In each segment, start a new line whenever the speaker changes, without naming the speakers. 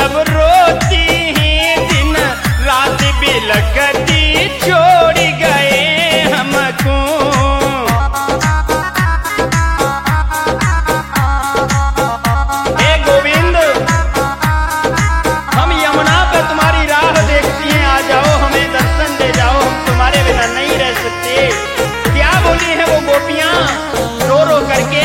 सब रोती ही दिन रात बिलखती छोड़ गए हमको। हे गोविंद, हम यमुना पे तुम्हारी राह देखती हैं, आ जाओ हमें दर्शन दे जाओ, हम तुम्हारे बिना नहीं रह सकते। क्या बोली है वो गोपियां रो रो करके?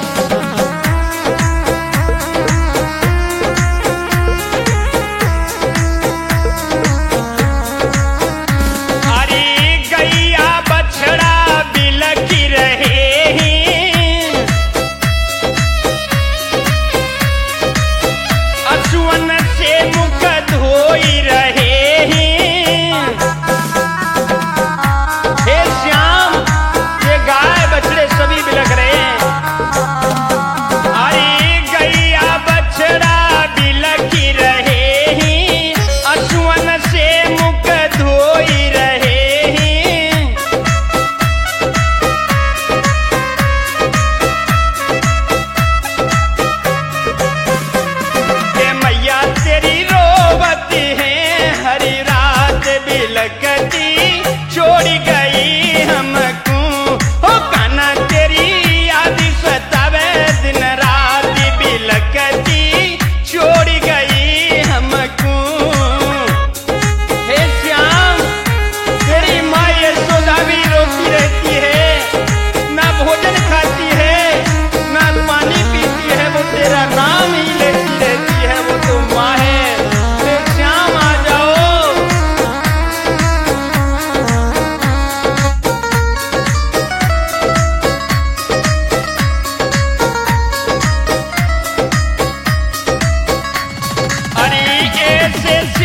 छोड़ गई हमको, हो कान्हा तेरी याद सतावे दिन रात बिलखती छोड़ गई हमको। हे श्याम, तेरी माँ यशोदा भी रोती रहती है, ना भोजन खाती है ना पानी पीती है, वो तेरा नाम ही लेती रहती है, वो तो माँ है। हे श्याम आ जाओ। ऐसे